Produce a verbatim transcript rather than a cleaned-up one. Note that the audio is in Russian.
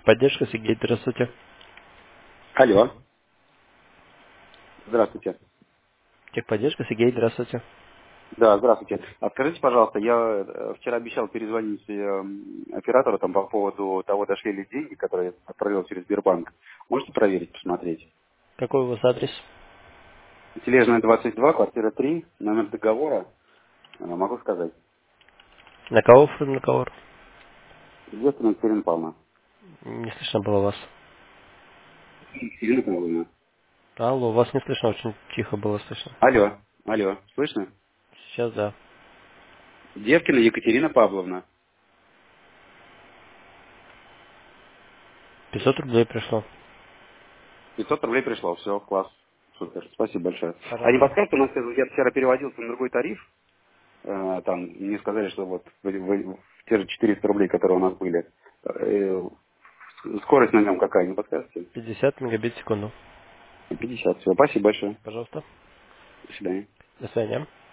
Техподдержка, Сергей, здравствуйте. Алло. Здравствуйте. Техподдержка, Сергей, здравствуйте. Да, здравствуйте. А скажите, пожалуйста, я э, вчера обещал перезвонить э, оператору там по поводу того, дошли ли деньги, которые я отправил через Сбербанк. Можете проверить, посмотреть? Какой у вас адрес? Тележная двадцать два, квартира три, номер договора, э, могу сказать. На кого оформлен договор? Девственная Екатерина Павловна. Не слышно было вас. Екатерина Павловна. Алло, вас не слышно, очень тихо было слышно. Алло, алло, слышно? Сейчас да. Девкина Екатерина Павловна. пятьсот рублей пришло. пятьсот рублей пришло, все, класс. Супер, спасибо большое. А не Пожалуйста. подскажете, у нас э, я вчера переводился на другой тариф, Э, там мне сказали, что вот в, в- в те же четыреста рублей, которые у нас были, э, скорость на нем какая, не подскажете? пятьдесят мегабит в секунду. пятьдесят. Все, спасибо большое. Пожалуйста. До свидания. До свидания.